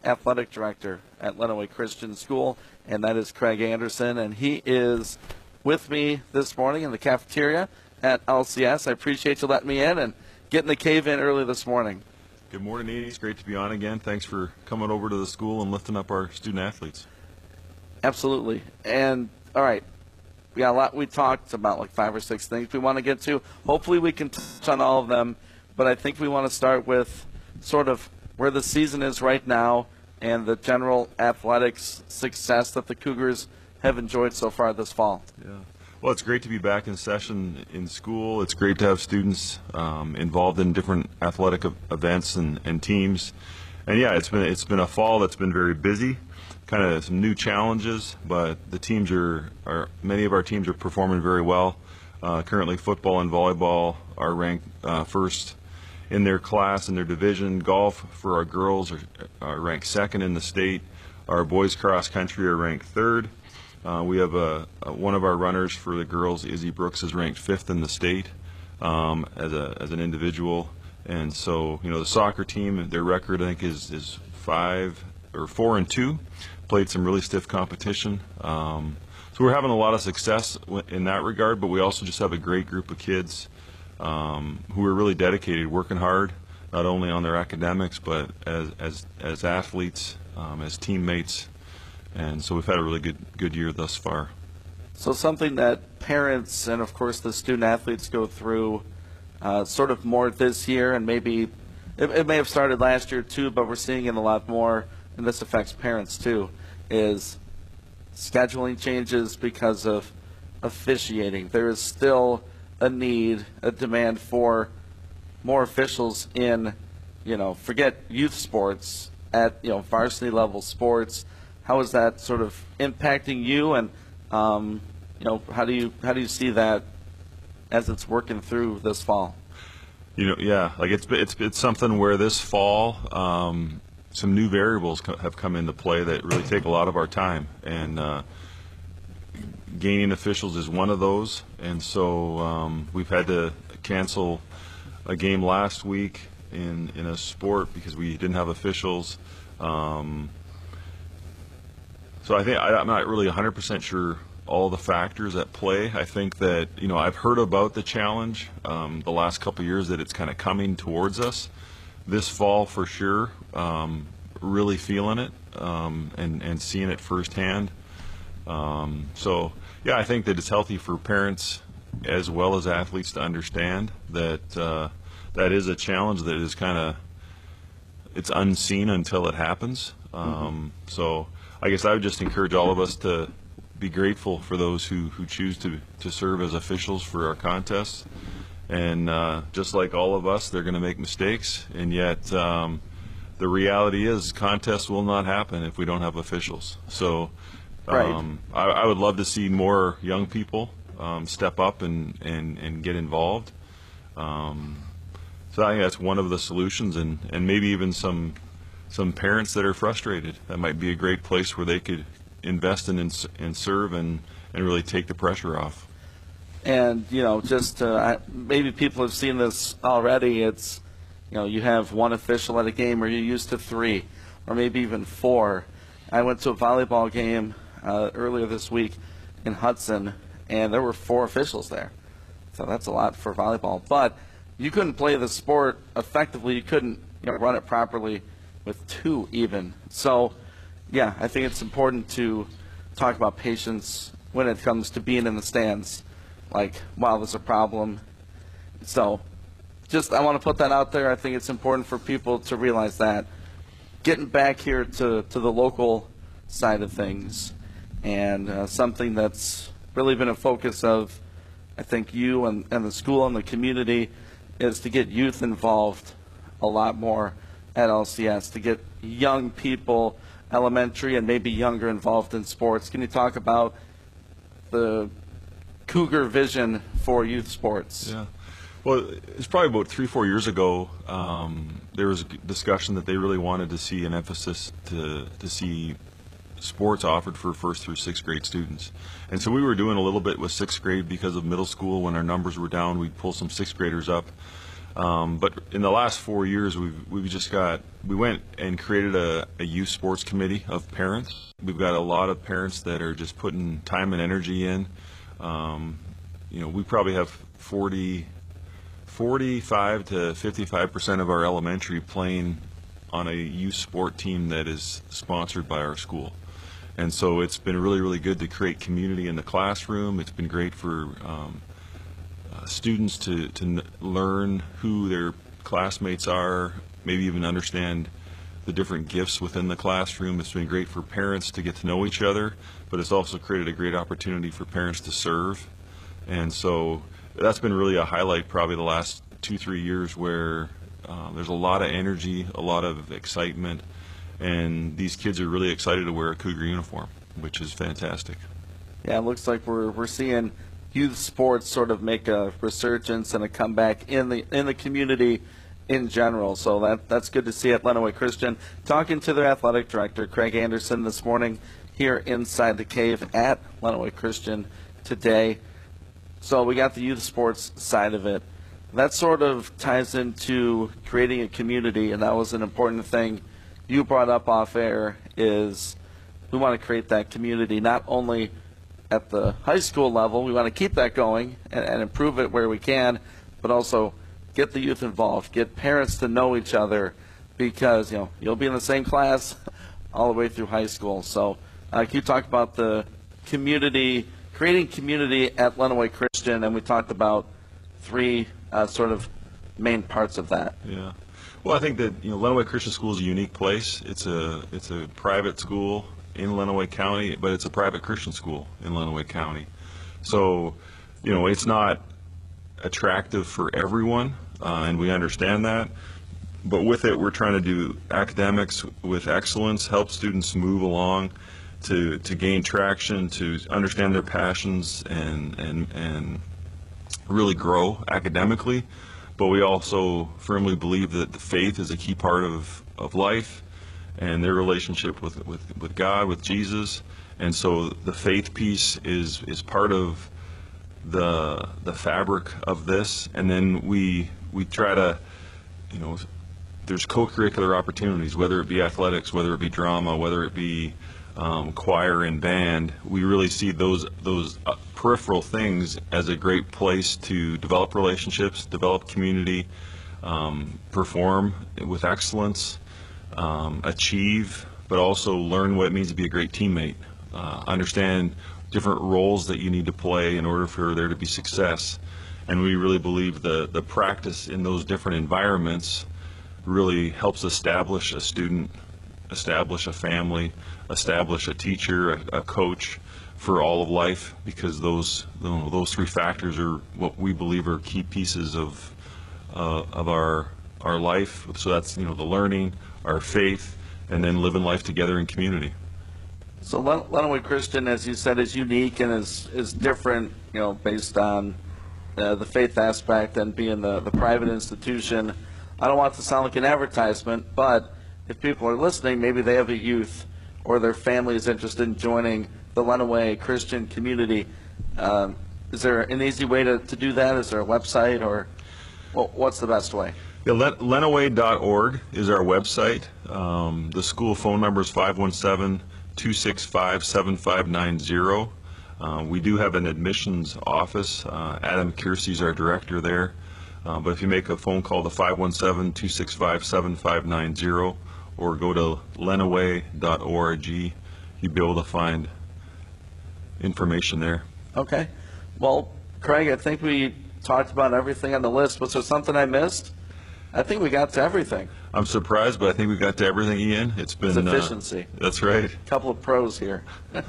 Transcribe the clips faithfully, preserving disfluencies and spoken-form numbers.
athletic director at Lenawee Christian School, and that is Craig Anderson, and he is with me this morning in the cafeteria at L C S. I appreciate you letting me in and getting the cave in early this morning. Good morning, Edie. It's great to be on again. Thanks for coming over to the school and lifting up our student athletes. Absolutely. And, all right, we got a lot. We talked about like five or six things we want to get to. Hopefully we can touch on all of them, but I think we want to start with sort of where the season is right now and the general athletics success that the Cougars have enjoyed so far this fall. Yeah. Well, it's great to be back in session in school. It's great to have students um, involved in different athletic events and, and teams. And yeah, it's been it's been a fall that's been very busy, kind of some new challenges, but the teams are, are many of our teams are performing very well. Uh, currently, football and volleyball are ranked uh, first in their class in their division. Golf for our girls are, are ranked second in the state. Our boys cross country are ranked third. Uh, we have a, a one of our runners for the girls, Izzy Brooks, is ranked fifth in the state um, as a as an individual. And so, you know, the soccer team, their record I think is is five or four and two. Played some really stiff competition. Um, so we're having a lot of success in that regard. But we also just have a great group of kids um, who are really dedicated, working hard, not only on their academics but as as as athletes, um, as teammates. And so we've had a really good good year thus far. So something that parents and, of course, the student-athletes go through uh, sort of more this year, and maybe it, it may have started last year too, but we're seeing it a lot more, and this affects parents too, is scheduling changes because of officiating. There is still a need, a demand for more officials in, you know, forget youth sports, at, you know, varsity level sports. How is that sort of impacting you, and um, you know, how do you how do you see that as it's working through this fall? You know, yeah, like it's it's it's something where this fall um, some new variables co- have come into play that really take a lot of our time, and uh, gaining officials is one of those. And so um, we've had to cancel a game last week in in a sport because we didn't have officials. Um, So I think I, I'm not really one hundred percent sure all the factors at play. I think that, you know, I've heard about the challenge um, the last couple of years, that it's kind of coming towards us. This fall for sure, um, really feeling it um, and, and seeing it firsthand. Um, so, yeah, I think that it's healthy for parents as well as athletes to understand that uh, that is a challenge that is kind of, it's unseen until it happens. Um, mm-hmm. So I guess I would just encourage all of us to be grateful for those who, who choose to, to serve as officials for our contests. And uh, just like all of us, they're going to make mistakes. And yet um, the reality is contests will not happen if we don't have officials. So um, right. I, I would love to see more young people um, step up and, and, and get involved. Um, so I think that's one of the solutions, and, and maybe even some some parents that are frustrated. That might be a great place where they could invest in and, and serve and, and really take the pressure off. And, you know, just uh, maybe people have seen this already. It's, you know, you have one official at a game, or you're used to three, or maybe even four. I went to a volleyball game uh, earlier this week in Hudson, and there were four officials there. So that's a lot for volleyball. But you couldn't play the sport effectively. You couldn't, you know, run it properly with two even. So, yeah, I think it's important to talk about patience when it comes to being in the stands. Like, wow, there's a problem. So, just I want to put that out there. I think it's important for people to realize that. Getting back here to, to the local side of things, and uh, something that's really been a focus of, I think, you and, and the school and the community, is to get youth involved a lot more at L C S, to get young people, elementary and maybe younger, involved in sports. Can you talk about the Cougar vision for youth sports? Yeah. Well, it's probably about three, four years ago, um, there was a discussion that they really wanted to see an emphasis to, to see sports offered for first through sixth grade students. And so we were doing a little bit with sixth grade because of middle school. When our numbers were down, we'd pull some sixth graders up. Um, but in the last four years, we've we've just got we went and created a, a youth sports committee of parents. We've got a lot of parents that are just putting time and energy in. Um, you know, we probably have forty, forty-five to fifty-five percent of our elementary playing on a youth sport team that is sponsored by our school. And so it's been really, really good to create community in the classroom. It's been great for um, uh, students to, to n- learn who their classmates are, maybe even understand the different gifts within the classroom. It's been great for parents to get to know each other, but it's also created a great opportunity for parents to serve. And so that's been really a highlight probably the last two, three years where uh, there's a lot of energy, a lot of excitement, and these kids are really excited to wear a Cougar uniform, which is fantastic. Yeah, it looks like we're we're seeing youth sports sort of make a resurgence and a comeback in the in the community in general. So that that's good to see at Lenawee Christian. Talking to their athletic director, Craig Anderson, this morning here inside the cave at Lenawee Christian today. So we got the youth sports side of it. That sort of ties into creating a community, and that was an important thing you brought up off air, is we want to create that community not only at the high school level, we want to keep that going and, and improve it where we can, but also get the youth involved, get parents to know each other, because you know you'll be in the same class all the way through high school. So uh, can you talk about the community, creating community at Lenawee Christian, and we talked about three uh, sort of main parts of that. Yeah. Well, I think that you know Lenawee Christian School is a unique place. It's a it's a private school in Lenawee County, but it's a private Christian school in Lenawee County. So, you know, it's not attractive for everyone, uh, and we understand that. But with it, we're trying to do academics with excellence, help students move along, to to gain traction, to understand their passions, and and and really grow academically. But we also firmly believe that the faith is a key part of, of life and their relationship with, with, with God, with Jesus. And so the faith piece is, is part of the the fabric of this. And then we we try to, you know, there's co-curricular opportunities, whether it be athletics, whether it be drama, whether it be um, choir and band. We really see those those uh, peripheral things as a great place to develop relationships, develop community, um, perform with excellence, um, achieve, but also learn what it means to be a great teammate, uh, understand different roles that you need to play in order for there to be success. And we really believe the, the practice in those different environments really helps establish a student, establish a family, establish a teacher, a, a coach for all of life, because those you know, those three factors are what we believe are key pieces of uh, of our our life. So that's you know the learning, our faith, and then living life together in community. So Len- Lenawee Christian, as you said, is unique and is is different, you know, based on uh, the faith aspect and being the, the private institution. I don't want it to sound like an advertisement, but if people are listening, maybe they have a youth or their family is interested in joining the Lenawee Christian community. Um, is there an easy way to, to do that? Is there a website, or well, what's the best way? Yeah, lenawee dot org is our website. Um, the school phone number is five one seven, two six five, seven five nine zero. Uh, we do have an admissions office. Uh, Adam Kiersey is our director there. Uh, but if you make a phone call to five one seven, two six five, seven five nine zero or go to lenawee dot org, you'll be able to find information there. Okay. Well, Craig, I think we talked about everything on the list. Was there something I missed? I think we got to everything. I'm surprised, but I think we got to everything, Ian. It's been It's efficiency. Uh, that's right. A couple of pros here.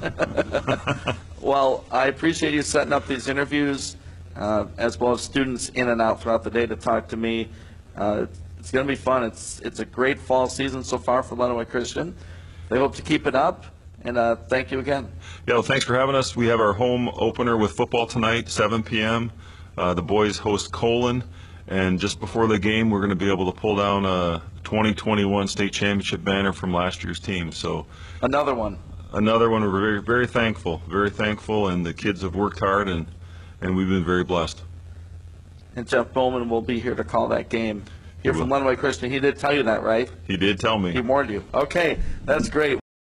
Well, I appreciate you setting up these interviews, uh, as well as students in and out throughout the day to talk to me. Uh, it's going to be fun. It's it's a great fall season so far for Lenawee Christian. They hope to keep it up, and uh, thank you again. Yeah, well, thanks for having us. We have our home opener with football tonight, seven p.m. Uh, the boys host Colon, and just before the game, we're going to be able to pull down a twenty twenty-one state championship banner from last year's team. So another one. Another one. We're very, very thankful, very thankful, and the kids have worked hard, and, and we've been very blessed. and Jeff Bowman will be here to call that game. Here He from will. Lenawee Christian. He did tell you that, right? He did tell me. He warned you. Okay, that's great.